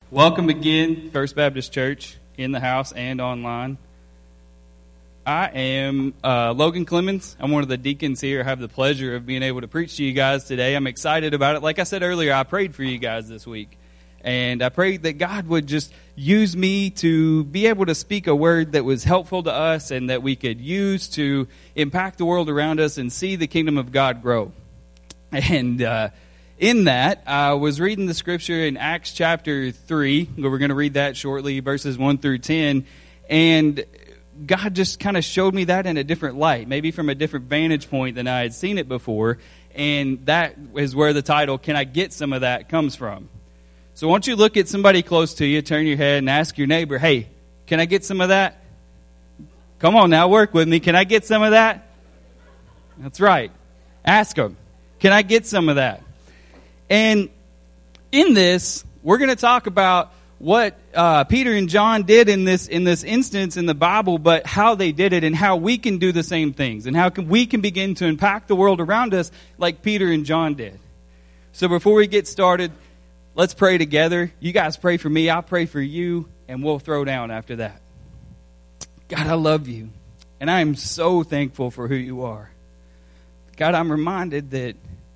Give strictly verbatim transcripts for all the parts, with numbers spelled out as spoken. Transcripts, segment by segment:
Welcome again, First Baptist Church, in the house and online. I am uh, Logan Clemens. I'm one of the deacons here. I have the pleasure of being able to preach to you guys today. I'm excited about it. Like I said earlier, I prayed for you guys this week. And I prayed that God would just use me to be able to speak a word that was helpful to us and that we could use to impact the world around us and see the kingdom of God grow. And uh In that, I was reading the scripture in Acts chapter three. We're going to read that shortly, verses one through ten. And God just kind of showed me that in a different light, maybe from a different vantage point than I had seen it before. And that is where the title, Can I Get Some of That, comes from. So why don't you look at somebody close to you, turn your head, and ask your neighbor, hey, can I get some of that? Come on now, work with me. Can I get some of that? That's right. Ask them, can I get some of that? And in this, we're going to talk about what uh, Peter and John did in this in this instance in the Bible, but how they did it and how we can do the same things and how can, we can begin to impact the world around us like Peter and John did. So before we get started, let's pray together. You guys pray for me, I'll pray for you, and we'll throw down after that. God, I love you, and I am so thankful for who you are. God, I'm reminded that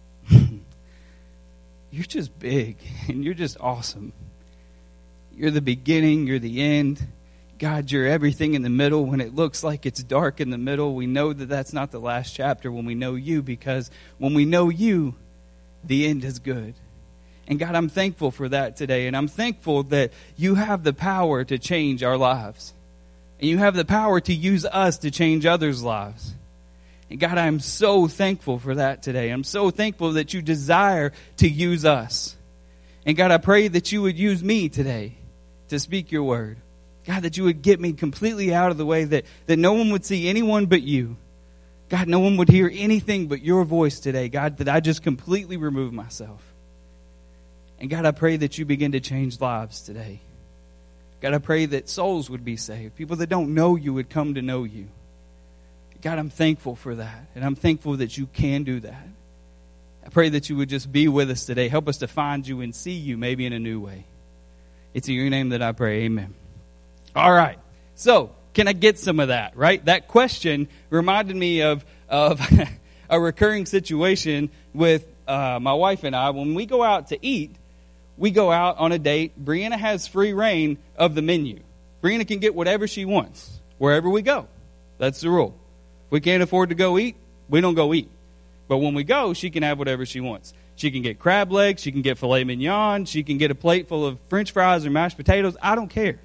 you're just big, and you're just awesome. You're the beginning, you're the end. God, you're everything in the middle. When it looks like it's dark in the middle, we know that that's not the last chapter when we know you, because when we know you, the end is good. And God, I'm thankful for that today, and I'm thankful that you have the power to change our lives. And you have the power to use us to change others' lives. And God, I'm so thankful for that today. I'm so thankful that you desire to use us. And God, I pray that you would use me today to speak your word. God, that you would get me completely out of the way, that, that no one would see anyone but you. God, no one would hear anything but your voice today. God, that I just completely remove myself. And God, I pray that you begin to change lives today. God, I pray that souls would be saved. People that don't know you would come to know you. God, I'm thankful for that, and I'm thankful that you can do that. I pray that you would just be with us today. Help us to find you and see you maybe in a new way. It's in your name that I pray. Amen. All right. So, can I get some of that, right? That question reminded me of, of a recurring situation with uh, my wife and I. When we go out to eat, we go out on a date. Brianna has free reign of the menu. Brianna can get whatever she wants wherever we go. That's the rule. We can't afford to go eat, we don't go eat. But when we go, she can have whatever she wants. She can get crab legs, she can get filet mignon, she can get a plate full of French fries or mashed potatoes. I don't care.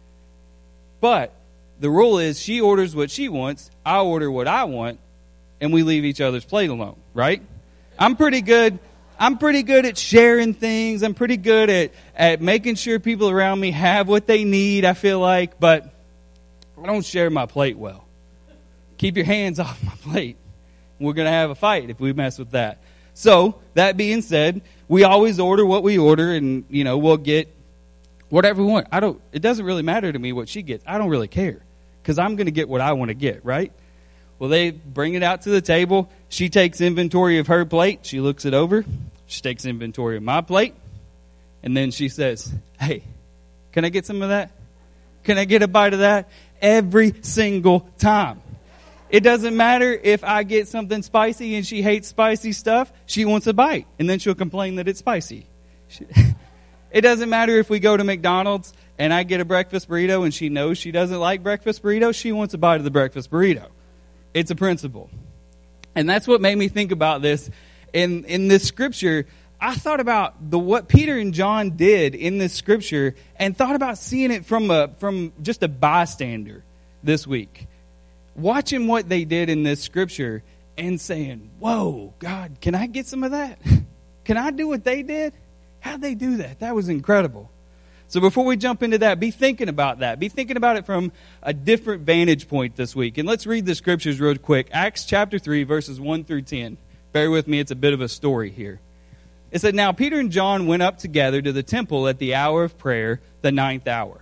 But the rule is she orders what she wants, I order what I want, and we leave each other's plate alone, right? I'm pretty good. I'm pretty good at sharing things. I'm pretty good at, at making sure people around me have what they need, I feel like, but I don't share my plate well. Keep your hands off my plate. We're going to have a fight if we mess with that. So, that being said, we always order what we order, and, you know, we'll get whatever we want. I don't, it doesn't really matter to me what she gets. I don't really care, because I'm going to get what I want to get, right? Well, they bring it out to the table. She takes inventory of her plate. She looks it over. She takes inventory of my plate. And then she says, hey, can I get some of that? Can I get a bite of that? Every single time. It doesn't matter if I get something spicy and she hates spicy stuff. She wants a bite, and then she'll complain that it's spicy. She, it doesn't matter if we go to McDonald's and I get a breakfast burrito and she knows she doesn't like breakfast burrito. She wants a bite of the breakfast burrito. It's a principle. And that's what made me think about this. In, in this scripture, I thought about the what Peter and John did in this scripture and thought about seeing it from a from just a bystander this week. Watching what they did in this scripture and saying, whoa, God, can I get some of that? Can I do what they did? How'd they do that? That was incredible. So before we jump into that, be thinking about that. Be thinking about it from a different vantage point this week. And let's read the scriptures real quick. Acts chapter three, verses one through ten. Bear with me, it's a bit of a story here. It said, now Peter and John went up together to the temple at the hour of prayer, the ninth hour.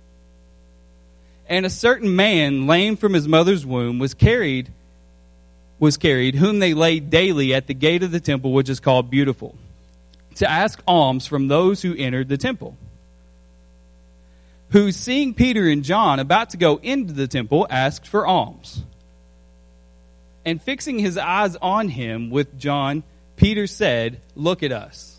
And a certain man, lame from his mother's womb, was carried, was carried, whom they laid daily at the gate of the temple, which is called Beautiful, to ask alms from those who entered the temple. who, seeing Peter and John about to go into the temple, asked for alms. And fixing his eyes on him with John, Peter said, "Look at us."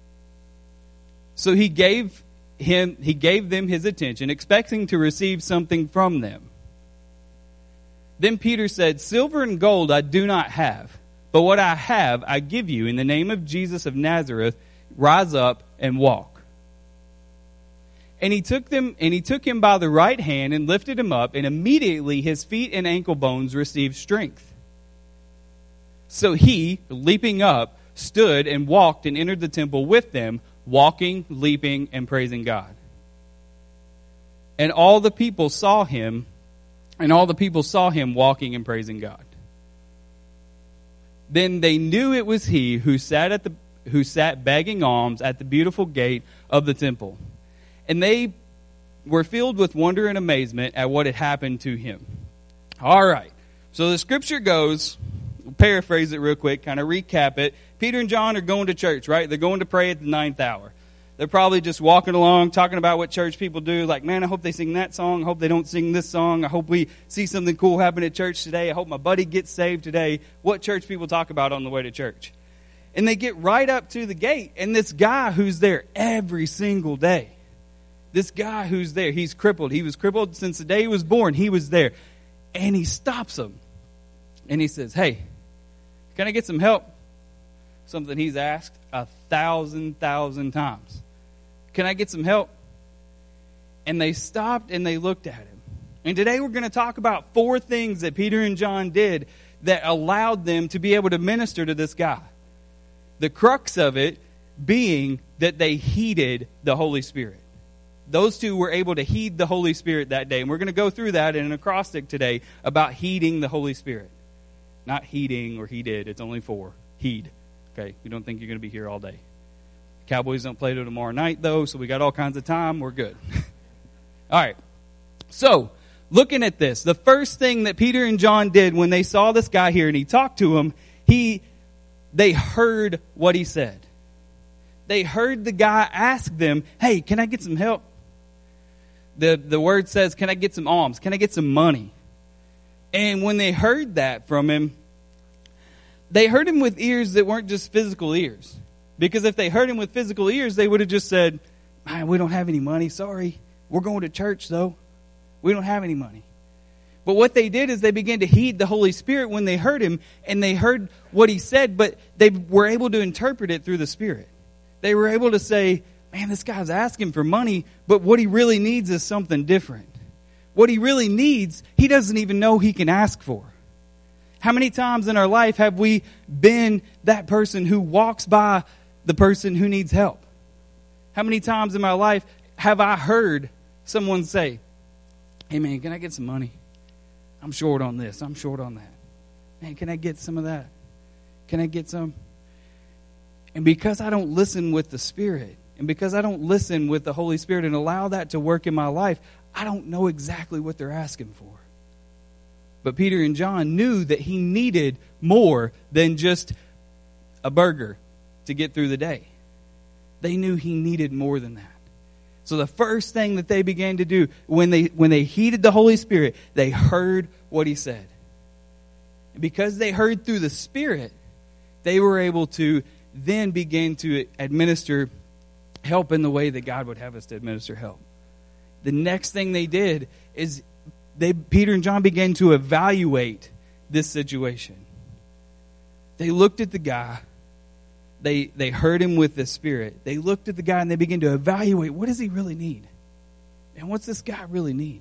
So he gave him, he gave them his attention, expecting to receive something from them. Then Peter said, "Silver and gold I do not have, but what I have I give you. In the name of Jesus of Nazareth, rise up and walk." And he took them, and he took him by the right hand and lifted him up, and immediately his feet and ankle bones received strength. So he, leaping up, stood and walked and entered the temple with them, walking, leaping, and praising God. And all the people saw him, and all the people saw him walking and praising God. Then they knew it was he who sat at the who sat begging alms at the beautiful gate of the temple. And they were filled with wonder and amazement at what had happened to him. All right. So the scripture goes, we'll paraphrase it real quick, kind of recap it. Peter and John are going to church, right? They're going to pray at the ninth hour. They're probably just walking along, talking about what church people do. Like, man, I hope they sing that song. I hope they don't sing this song. I hope we see something cool happen at church today. I hope my buddy gets saved today. What church people talk about on the way to church. And they get right up to the gate, and this guy who's there every single day, this guy who's there, he's crippled. He was crippled since the day he was born. He was there. And he stops him. And he says, "Hey, can I get some help?" Something he's asked a thousand, thousand times. "Can I get some help?" And they stopped and they looked at him. And today we're going to talk about four things that Peter and John did that allowed them to be able to minister to this guy. The crux of it being that they heeded the Holy Spirit. Those two were able to heed the Holy Spirit that day. And we're going to go through that in an acrostic today about heeding the Holy Spirit. Not heeding or heeded. It's only four. Heed. Okay? You don't think you're going to be here all day. Cowboys don't play till tomorrow night, though, so we got all kinds of time. We're good. All right. So, looking at this, the first thing that Peter and John did when they saw this guy here and he talked to him, he, they heard what he said. They heard the guy ask them, "Hey, can I get some help?" The, the word says, "Can I get some alms? Can I get some money?" And when they heard that from him, they heard him with ears that weren't just physical ears. Because if they heard him with physical ears, they would have just said, "Man, we don't have any money. Sorry. We're going to church, though. We don't have any money." But what they did is they began to heed the Holy Spirit when they heard him, and they heard what he said, but they were able to interpret it through the Spirit. They were able to say, "Man, this guy's asking for money, but what he really needs is something different. What he really needs, he doesn't even know he can ask for." How many times in our life have we been that person who walks by the person who needs help? How many times in my life have I heard someone say, "Hey man, can I get some money? I'm short on this. I'm short on that. Man, can I get some of that? Can I get some?" And because I don't listen with the Spirit, and because I don't listen with the Holy Spirit and allow that to work in my life, I don't know exactly what they're asking for. But Peter and John knew that he needed more than just a burger to get through the day. They knew he needed more than that. So the first thing that they began to do when they when they heeded the Holy Spirit, they heard what he said. And because they heard through the Spirit, they were able to then begin to administer help in the way that God would have us to administer help. The next thing they did is they Peter and John began to evaluate this situation. They looked at the guy. They they heard him with the Spirit. They looked at the guy and they began to evaluate, what does he really need? And what's this guy really need?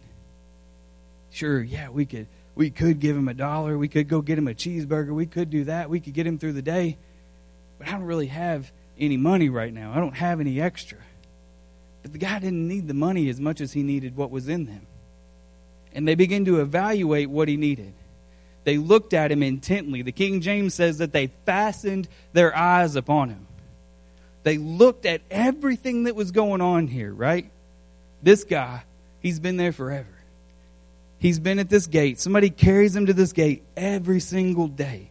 Sure, yeah, we could we could give him a dollar. We could go get him a cheeseburger. We could do that. We could get him through the day. But I don't really have any money right now. I don't have any extra. But the guy didn't need the money as much as he needed what was in them. And they began to evaluate what he needed. They looked at him intently. The King James says that they fastened their eyes upon him. They looked at everything that was going on here, right? This guy, he's been there forever. He's been at this gate. Somebody carries him to this gate every single day.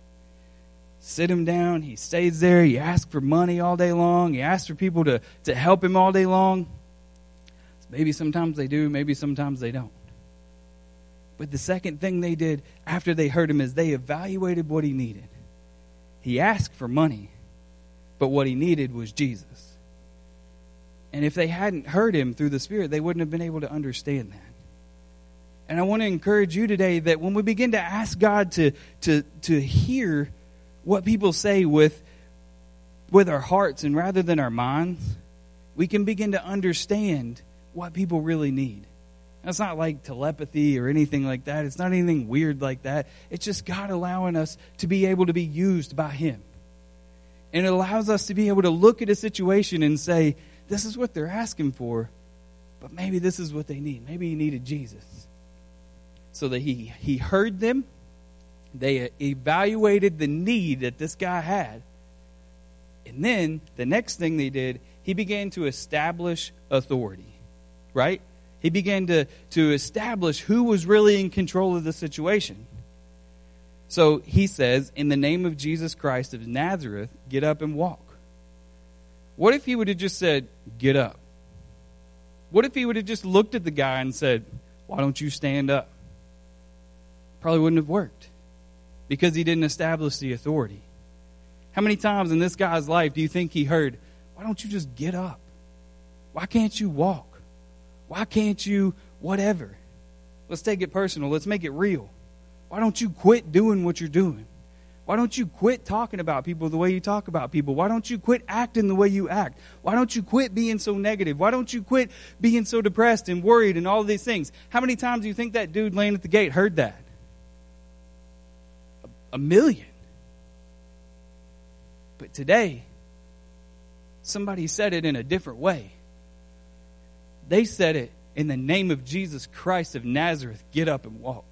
Sit him down. He stays there. He asks for money all day long. He asks for people to, to help him all day long. Maybe sometimes they do, maybe sometimes they don't. But the second thing they did after they heard him is they evaluated what he needed. He asked for money, but what he needed was Jesus. And if they hadn't heard him through the Spirit, they wouldn't have been able to understand that. And I want to encourage you today that when we begin to ask God to, to, to hear what people say with, with our hearts and rather than our minds, we can begin to understand what people really need. That's not like telepathy or anything like that. It's not anything weird like that. It's just God allowing us to be able to be used by him. And it allows us to be able to look at a situation and say, this is what they're asking for, but maybe this is what they need. Maybe he needed Jesus. So that he, he heard them. They evaluated the need that this guy had. And then the next thing they did, he began to establish authority. Right? He began to, to establish who was really in control of the situation. So he says, in the name of Jesus Christ of Nazareth, get up and walk. What if he would have just said, get up? What if he would have just looked at the guy and said, why don't you stand up? Probably wouldn't have worked because he didn't establish the authority. How many times in this guy's life do you think he heard, why don't you just get up? Why can't you walk? Why can't you whatever? Let's take it personal. Let's make it real. Why don't you quit doing what you're doing? Why don't you quit talking about people the way you talk about people? Why don't you quit acting the way you act? Why don't you quit being so negative? Why don't you quit being so depressed and worried and all of these things? How many times do you think that dude laying at the gate heard that? A, a million. But today, somebody said it in a different way. They said it in the name of Jesus Christ of Nazareth, get up and walk.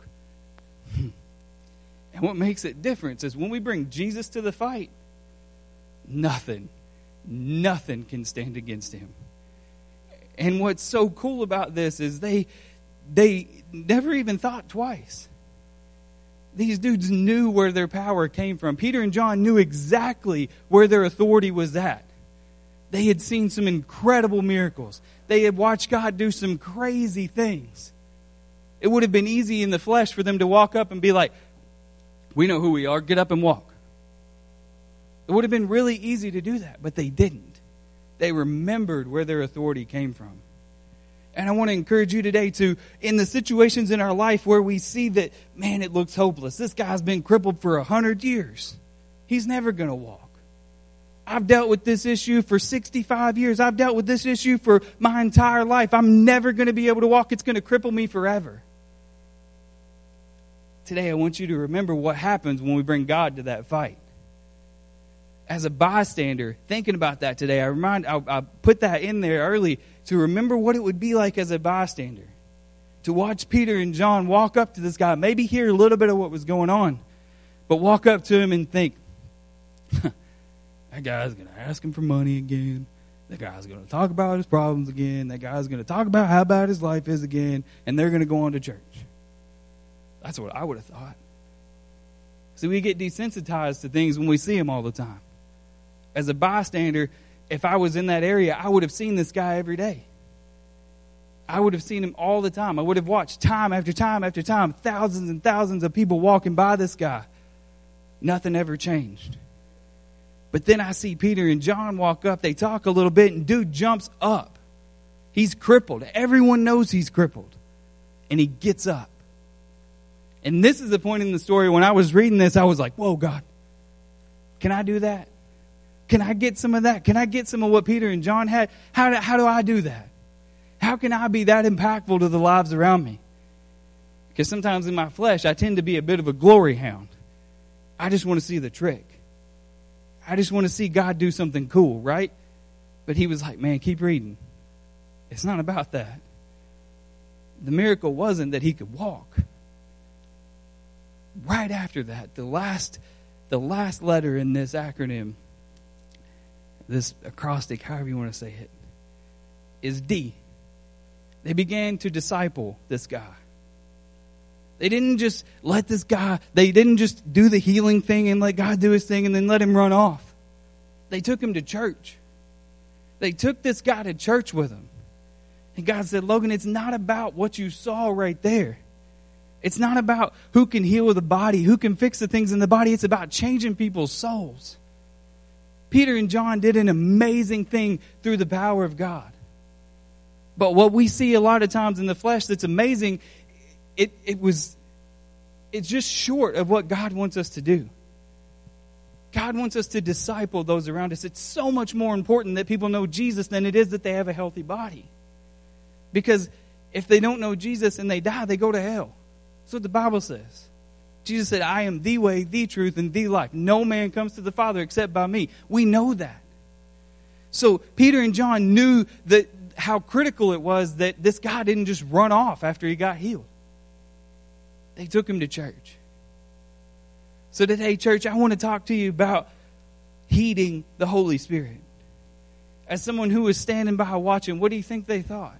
And what makes it different is when we bring Jesus to the fight, nothing, nothing can stand against him. And what's so cool about this is they, they never even thought twice. These dudes knew where their power came from. Peter and John knew exactly where their authority was at. They had seen some incredible miracles. They had watched God do some crazy things. It would have been easy in the flesh for them to walk up and be like, we know who we are, get up and walk. It would have been really easy to do that, but they didn't. They remembered where their authority came from. And I want to encourage you today to, in the situations in our life where we see that, man, it looks hopeless. This guy's been crippled for a hundred years. He's never going to walk. I've dealt with this issue for sixty-five years. I've dealt with this issue for my entire life. I'm never going to be able to walk. It's going to cripple me forever. Today, I want you to remember what happens when we bring God to that fight. As a bystander, thinking about that today, I remind, I, I put that in there early to remember what it would be like as a bystander. To watch Peter and John walk up to this guy, maybe hear a little bit of what was going on, but walk up to him and think, that guy's going to ask him for money again. That guy's going to talk about his problems again. That guy's going to talk about how bad his life is again. And they're going to go on to church. That's what I would have thought. See, we get desensitized to things when we see them all the time. As a bystander, if I was in that area, I would have seen this guy every day. I would have seen him all the time. I would have watched time after time after time, thousands and thousands of people walking by this guy. Nothing ever changed. But then I see Peter and John walk up. They talk a little bit, and dude jumps up. He's crippled. Everyone knows he's crippled. And he gets up. And this is the point in the story when I was reading this, I was like, whoa, God, can I do that? Can I get some of that? Can I get some of what Peter and John had? How do, how do I do that? How can I be that impactful to the lives around me? Because sometimes in my flesh, I tend to be a bit of a glory hound. I just want to see the trick. I just want to see God do something cool, right? But he was like, man, keep reading. It's not about that. The miracle wasn't that he could walk. Right after that, the last, the last letter in this acronym, this acrostic, however you want to say it, is D. They began to disciple this guy. They didn't just let this guy, they didn't just do the healing thing and let God do his thing and then let him run off. They took him to church. They took this guy to church with them. And God said, Logan, it's not about what you saw right there. It's not about who can heal the body, who can fix the things in the body. It's about changing people's souls. Peter and John did an amazing thing through the power of God. But what we see a lot of times in the flesh that's amazing, it, it was, it's just short of what God wants us to do. God wants us to disciple those around us. It's so much more important that people know Jesus than it is that they have a healthy body. Because if they don't know Jesus and they die, they go to hell. That's what the Bible says. Jesus said, I am the way, the truth, and the life. No man comes to the Father except by me. We know that. So Peter and John knew that how critical it was that this guy didn't just run off after he got healed. They took him to church. So today, church, I want to talk to you about heeding the Holy Spirit. As someone who was standing by watching, what do you think they thought?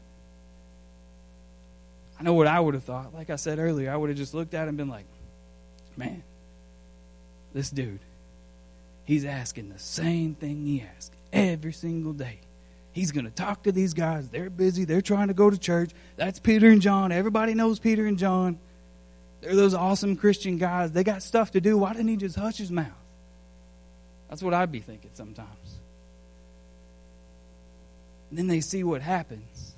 I know what I would have thought. Like I said earlier, I would have just looked at him and been like, man, this dude, he's asking the same thing he asks every single day. He's going to talk to these guys. They're busy. They're trying to go to church. That's Peter and John. Everybody knows Peter and John. They're those awesome Christian guys. They got stuff to do. Why didn't he just hush his mouth? That's what I'd be thinking sometimes. And then they see what happens.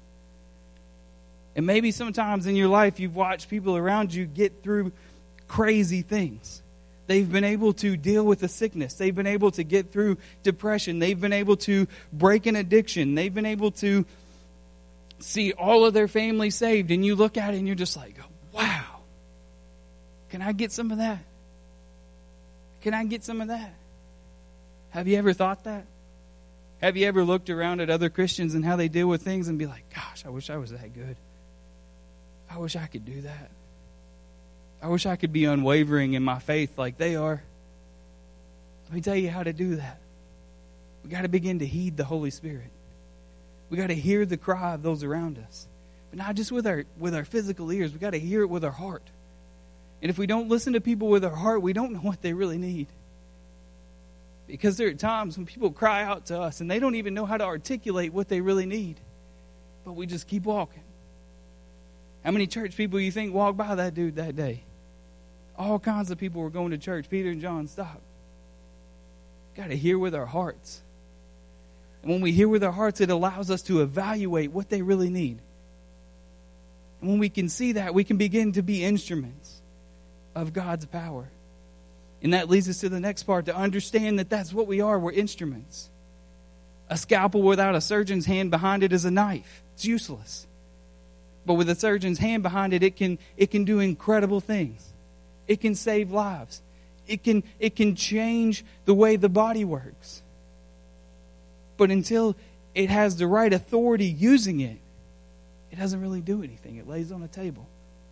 And maybe sometimes in your life you've watched people around you get through crazy things. They've been able to deal with a sickness. They've been able to get through depression. They've been able to break an addiction. They've been able to see all of their family saved. And you look at it and you're just like, wow, can I get some of that? Can I get some of that? Have you ever thought that? Have you ever looked around at other Christians and how they deal with things and be like, gosh, I wish I was that good. I wish I could do that. I wish I could be unwavering in my faith like they are. Let me tell you how to do that. We got to begin to heed the Holy Spirit. We got to hear the cry of those around us. But not just with our with our physical ears. We got to hear it with our heart. And if we don't listen to people with our heart, we don't know what they really need. Because there are times when people cry out to us and they don't even know how to articulate what they really need. But we just keep walking. How many church people you think walked by that dude that day? All kinds of people were going to church. Peter and John stopped. Got to hear with our hearts. And when we hear with our hearts, it allows us to evaluate what they really need. And when we can see that, we can begin to be instruments of God's power. And that leads us to the next part, to understand that that's what we are. We're instruments. A scalpel without a surgeon's hand behind it is a knife. It's useless. But with a surgeon's hand behind it, it can it can do incredible things. It can save lives. It can it can change the way the body works. But until it has the right authority using it, it doesn't really do anything. It lays on a table.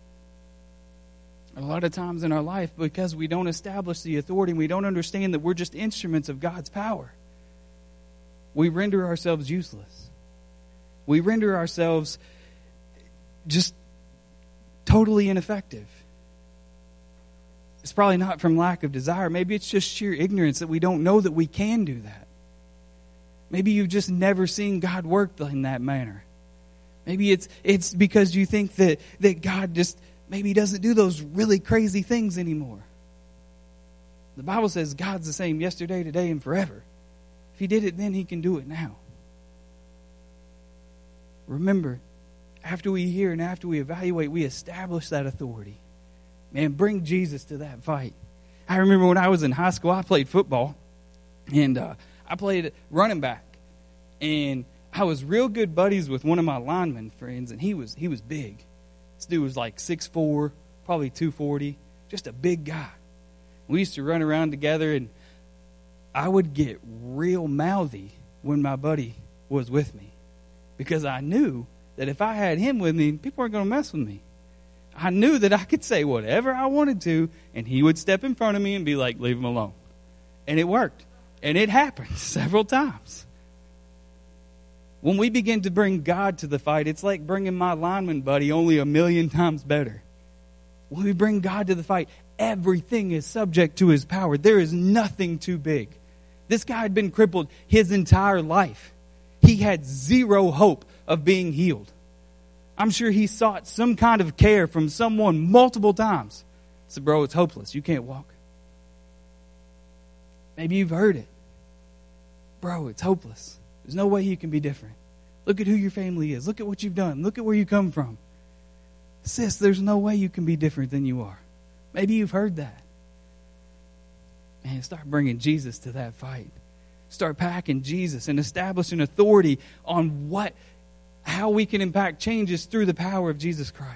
A lot of times in our life, because we don't establish the authority and we don't understand that we're just instruments of God's power, we render ourselves useless. We render ourselves just totally ineffective. It's probably not from lack of desire. Maybe it's just sheer ignorance that we don't know that we can do that. Maybe you've just never seen God work in that manner. Maybe it's it's because you think that, that God just maybe doesn't do those really crazy things anymore. The Bible says God's the same yesterday, today, and forever. If He did it then, He can do it now. Remember, after we hear and after we evaluate, we establish that authority. Man, bring Jesus to that fight. I remember when I was in high school, I played football. And uh, I played running back. And I was real good buddies with one of my lineman friends. And he was he was big. This dude was like six foot four, probably two forty. Just a big guy. We used to run around together. And I would get real mouthy when my buddy was with me. Because I knew that if I had him with me, people weren't going to mess with me. I knew that I could say whatever I wanted to, and he would step in front of me and be like, leave him alone. And it worked. And it happened several times. When we begin to bring God to the fight, it's like bringing my lineman buddy only a million times better. When we bring God to the fight, everything is subject to His power. There is nothing too big. This guy had been crippled his entire life. He had zero hope of being healed. I'm sure he sought some kind of care from someone multiple times. He said, bro, it's hopeless. You can't walk. Maybe you've heard it. Bro, it's hopeless. There's no way you can be different. Look at who your family is. Look at what you've done. Look at where you come from. Sis, there's no way you can be different than you are. Maybe you've heard that. Man, start bringing Jesus to that fight. Start packing Jesus and establishing authority on what, how we can impact changes through the power of Jesus Christ.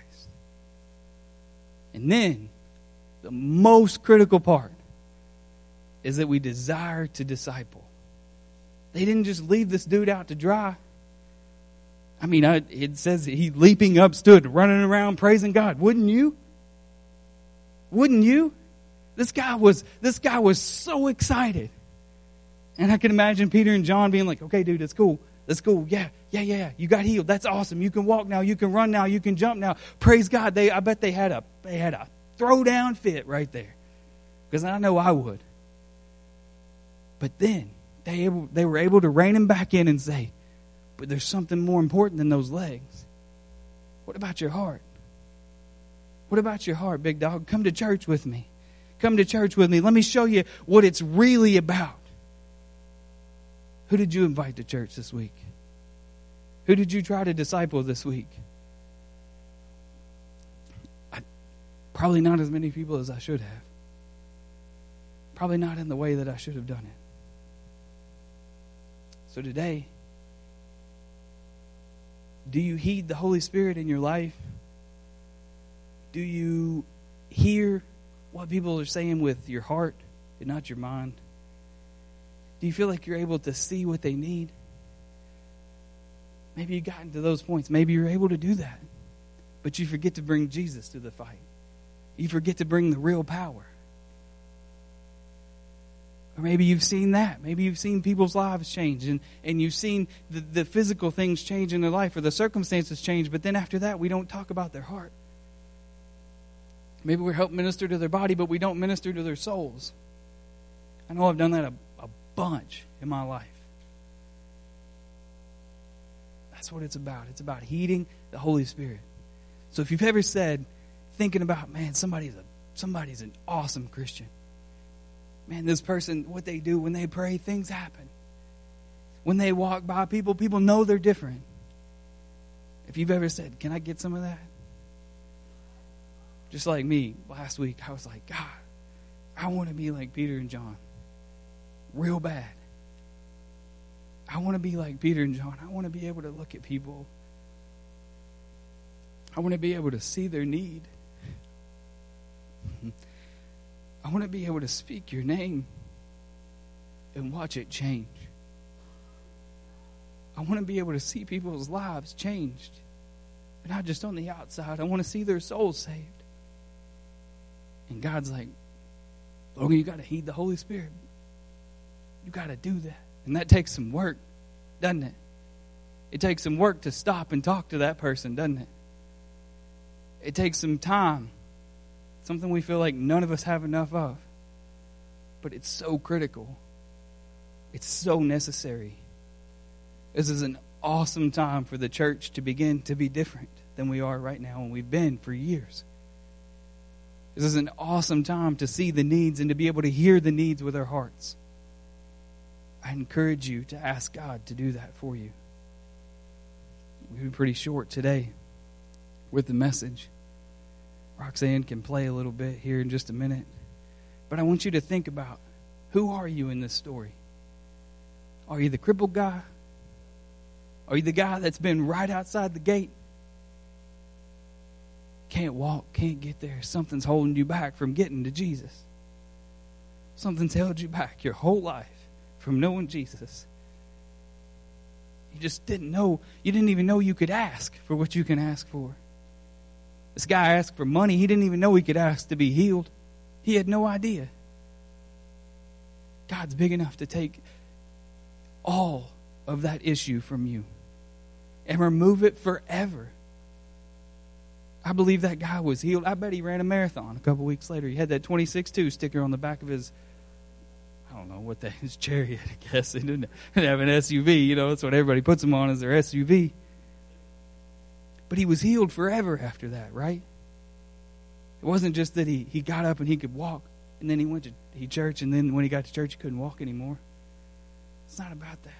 And then, the most critical part is that we desire to disciple. They didn't just leave this dude out to dry. I mean, I, it says he leaping up stood, running around praising God. Wouldn't you? Wouldn't you? This guy was, this guy was so excited. And I can imagine Peter and John being like, okay, dude, that's cool. That's cool. Yeah, yeah, yeah. You got healed. That's awesome. You can walk now. You can run now. You can jump now. Praise God. They, I bet they had a, they had a throwdown fit right there. Because I know I would. But then they able, they were able to rein him back in and say, but there's something more important than those legs. What about your heart? What about your heart, big dog? Come to church with me. Come to church with me. Let me show you what it's really about. Who did you invite to church this week? Who did you try to disciple this week? I, probably not as many people as I should have. Probably not in the way that I should have done it. So today, do you heed the Holy Spirit in your life? Do you hear what people are saying with your heart and not your mind? Do you feel like you're able to see what they need? Maybe you've gotten to those points. Maybe you're able to do that. But you forget to bring Jesus to the fight. You forget to bring the real power. Or maybe you've seen that. Maybe you've seen people's lives change. And, and you've seen the, the physical things change in their life or the circumstances change. But then after that, we don't talk about their heart. Maybe we help minister to their body, but we don't minister to their souls. I know I've done that a, a bunch in my life. That's what it's about. It's about heeding the Holy Spirit. So if you've ever said, thinking about, man, somebody's a somebody's an awesome Christian. Man, this person, what they do when they pray, things happen. When they walk by people, people know they're different. If you've ever said, can I get some of that? Just like me, last week, I was like, God, I want to be like Peter and John. Real bad. I want to be like Peter and John. I want to be able to look at people. I want to be able to see their need. I want to be able to speak your name and watch it change. I want to be able to see people's lives changed. But not just on the outside. I want to see their souls saved. And God's like, Logan, you got to heed the Holy Spirit. You got to do that. And that takes some work, doesn't it? It takes some work to stop and talk to that person, doesn't it? It takes some time. Something we feel like none of us have enough of. But it's so critical. It's so necessary. This is an awesome time for the church to begin to be different than we are right now and we've been for years. This is an awesome time to see the needs and to be able to hear the needs with our hearts. I encourage you to ask God to do that for you. We'll be pretty short today with the message. Roxanne can play a little bit here in just a minute. But I want you to think about, who are you in this story? Are you the crippled guy? Are you the guy that's been right outside the gate? Can't walk, can't get there. Something's holding you back from getting to Jesus. Something's held you back your whole life from knowing Jesus. You just didn't know, you didn't even know you could ask for what you can ask for. This guy asked for money. He didn't even know he could ask to be healed. He had no idea. God's big enough to take all of that issue from you and remove it forever. I believe that guy was healed. I bet he ran a marathon a couple weeks later. He had that twenty-six two sticker on the back of his, I don't know what that is, chariot, I guess. He didn't have an S U V. You know, that's what everybody puts them on, is their S U V. But he was healed forever after that, right? It wasn't just that he, he got up and he could walk, and then he went to he church, and then when he got to church, he couldn't walk anymore. It's not about that.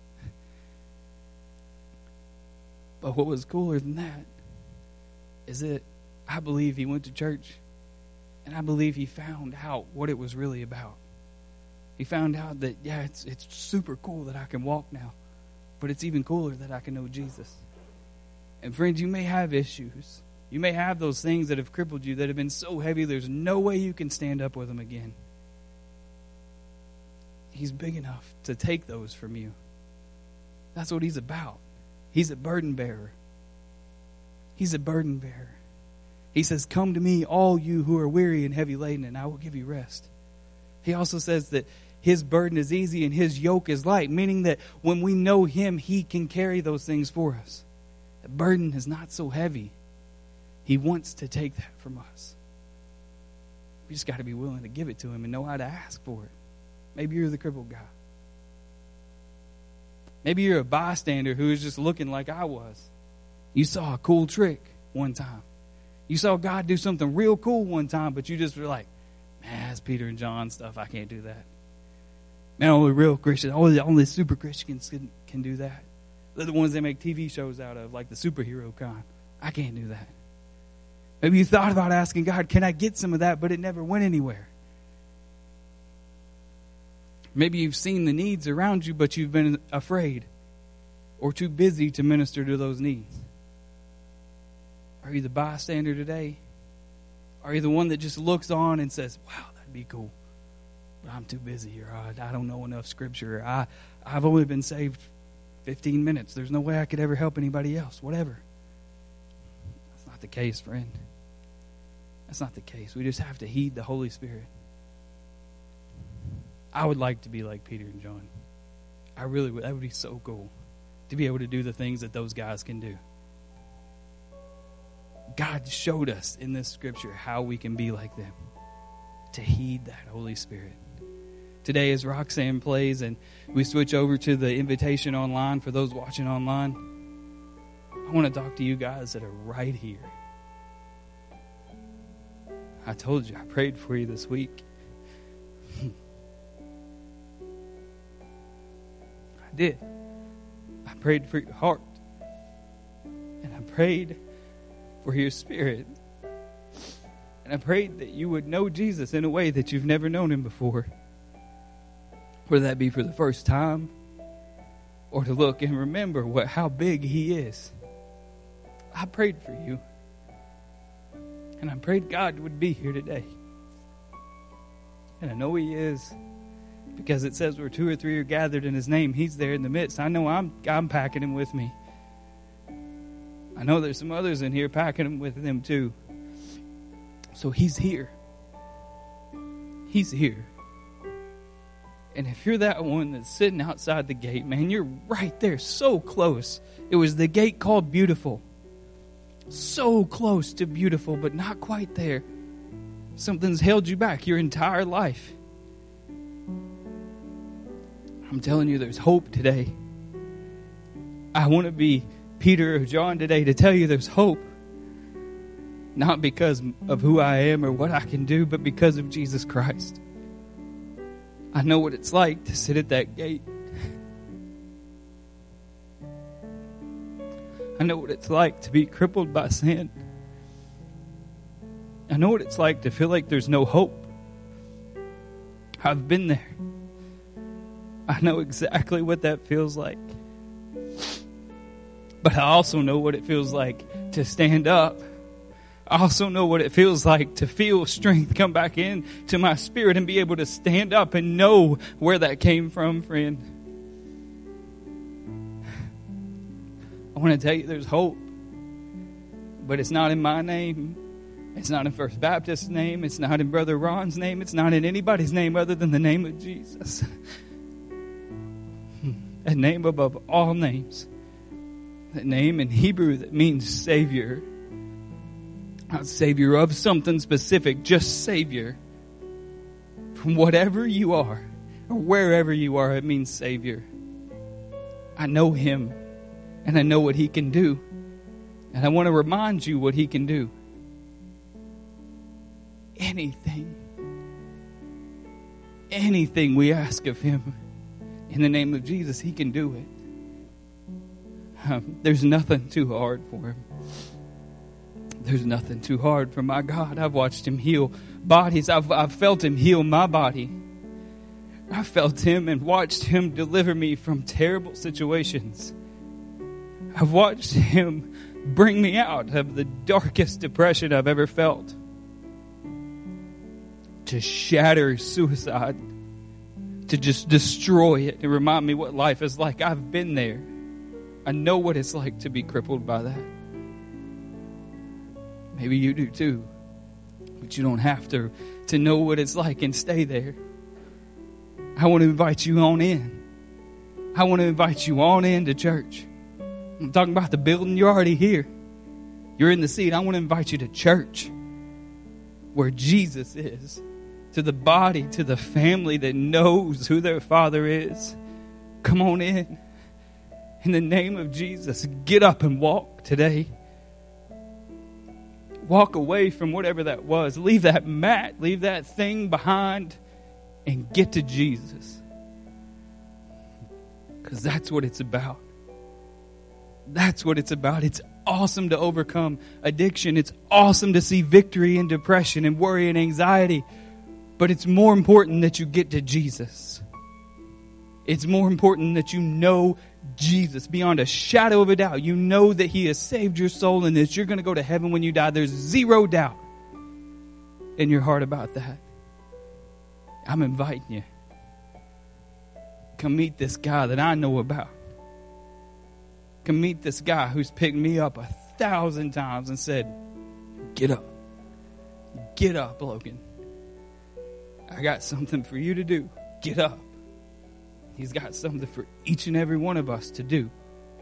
But what was cooler than that is that I believe he went to church, and I believe he found out what it was really about. He found out that, yeah, it's it's super cool that I can walk now, but it's even cooler that I can know Jesus. And friends, you may have issues. You may have those things that have crippled you, that have been so heavy there's no way you can stand up with them again. He's big enough to take those from you. That's what he's about. He's a burden bearer. He's a burden bearer. He says, come to me, all you who are weary and heavy laden, and I will give you rest. He also says that his burden is easy and his yoke is light, meaning that when we know him, he can carry those things for us. The burden is not so heavy. He wants to take that from us. We just got to be willing to give it to him and know how to ask for it. Maybe you're the crippled guy. Maybe you're a bystander who is just looking like I was. You saw a cool trick one time. You saw God do something real cool one time, but you just were like, man, that's Peter and John stuff. I can't do that. Man, only real Christians, only, only super Christians can, can do that. They're the ones they make T V shows out of, like the superhero kind. I can't do that. Maybe you thought about asking God, can I get some of that, but it never went anywhere. Maybe you've seen the needs around you, but you've been afraid or too busy to minister to those needs. Are you the bystander today? Are you the one that just looks on and says, wow, that'd be cool, but I'm too busy, or I, I don't know enough scripture, or I, I've only been saved fifteen minutes. There's no way I could ever help anybody else, whatever. That's not the case, friend. That's not the case. We just have to heed the Holy Spirit. I would like to be like Peter and John. I really would. That would be so cool to be able to do the things that those guys can do. God showed us in this scripture how we can be like them, to heed that Holy Spirit. Today, as Roxanne plays and we switch over to the invitation online for those watching online, I want to talk to you guys that are right here. I told you, I prayed for you this week. I did. I prayed for your heart. And I prayed for your spirit. And I prayed that you would know Jesus in a way that you've never known him before. Whether that be for the first time or to look and remember what how big he is. I prayed for you. And I prayed God would be here today. And I know he is, because it says where two or three are gathered in his name, he's there in the midst. I know I'm I'm packing him with me. I know there's some others in here packing him with them too. So he's here. He's here. And if you're that one that's sitting outside the gate, man, you're right there, so close. It was the gate called Beautiful. So close to beautiful, but not quite there. Something's held you back your entire life. I'm telling you, there's hope today. I want to be Peter or John today to tell you there's hope. Not because of who I am or what I can do, but because of Jesus Christ. I know what it's like to sit at that gate. I know what it's like to be crippled by sin. I know what it's like to feel like there's no hope. I've been there. I know exactly what that feels like. But I also know what it feels like to stand up. I also know what it feels like to feel strength come back in to my spirit and be able to stand up and know where that came from, friend. I want to tell you there's hope, but it's not in my name. It's not in First Baptist's name. It's not in Brother Ron's name. It's not in anybody's name other than the name of Jesus. A name above all names. A name in Hebrew that means Savior. Not Savior of something specific, just Savior. From whatever you are, or wherever you are, it means Savior. I know him. And I know what he can do. And I want to remind you what he can do. Anything. Anything we ask of him in the name of Jesus, he can do it. Um, there's nothing too hard for him. There's nothing too hard for my God. I've watched him heal bodies. I've, I've felt him heal my body. I felt him and watched him deliver me from terrible situations. I've watched him bring me out of the darkest depression I've ever felt. To shatter suicide. To just destroy it and remind me what life is like. I've been there. I know what it's like to be crippled by that. Maybe you do too. But you don't have to, to know what it's like and stay there. I want to invite you on in. I want to invite you on into church. I'm talking about the building. You're already here. You're in the seat. I want to invite you to church where Jesus is. To the body, to the family that knows who their Father is. Come on in. In the name of Jesus, get up and walk today. Walk away from whatever that was. Leave that mat, leave that thing behind, and get to Jesus. Because that's what it's about. That's what it's about. It's awesome to overcome addiction. It's awesome to see victory in depression and worry and anxiety. But it's more important that you get to Jesus. It's more important that you know Jesus beyond a shadow of a doubt. You know that he has saved your soul and that you're going to go to heaven when you die. There's zero doubt in your heart about that. I'm inviting you. Come meet this guy that I know about. Come meet this guy who's picked me up a thousand times and said, get up. Get up, Logan. I got something for you to do. Get up. He's got something for each and every one of us to do.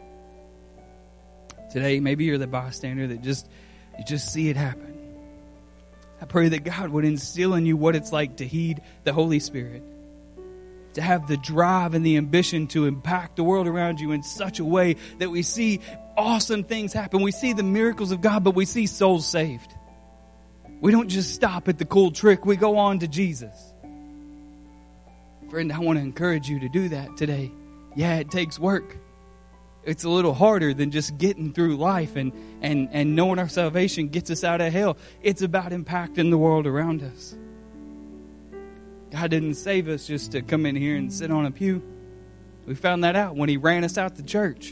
Today, maybe you're the bystander that just, you just see it happen. I pray that God would instill in you what it's like to heed the Holy Spirit. To have the drive and the ambition to impact the world around you in such a way that we see awesome things happen. We see the miracles of God, but we see souls saved. We don't just stop at the cool trick. We go on to Jesus. Friend, I want to encourage you to do that today. Yeah, it takes work. It's a little harder than just getting through life and, and, and knowing our salvation gets us out of hell. It's about impacting the world around us. God didn't save us just to come in here and sit on a pew. We found that out when he ran us out the church.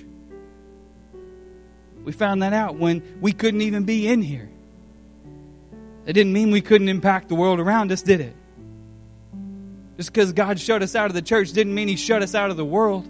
We found that out when we couldn't even be in here. It didn't mean we couldn't impact the world around us, did it? Just because God shut us out of the church didn't mean he shut us out of the world.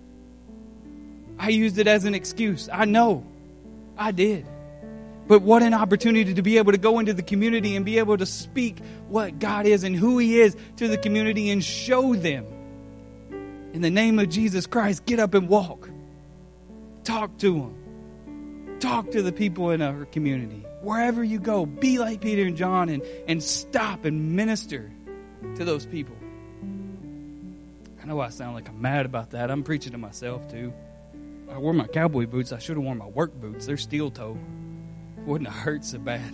I used it as an excuse. I know. I did. But what an opportunity to be able to go into the community and be able to speak what God is and who he is to the community and show them. In the name of Jesus Christ, get up and walk. Talk to them. Talk to the people in our community. Wherever you go, be like Peter and John and, and stop and minister to those people. I know I sound like I'm mad about that. I'm preaching to myself too. I wore my cowboy boots. I should have worn my work boots. They're steel toe. Wouldn't have hurt so bad.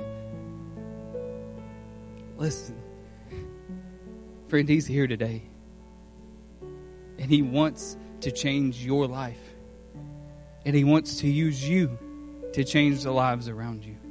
Listen, friend, he's here today. And he wants to change your life. And he wants to use you to change the lives around you.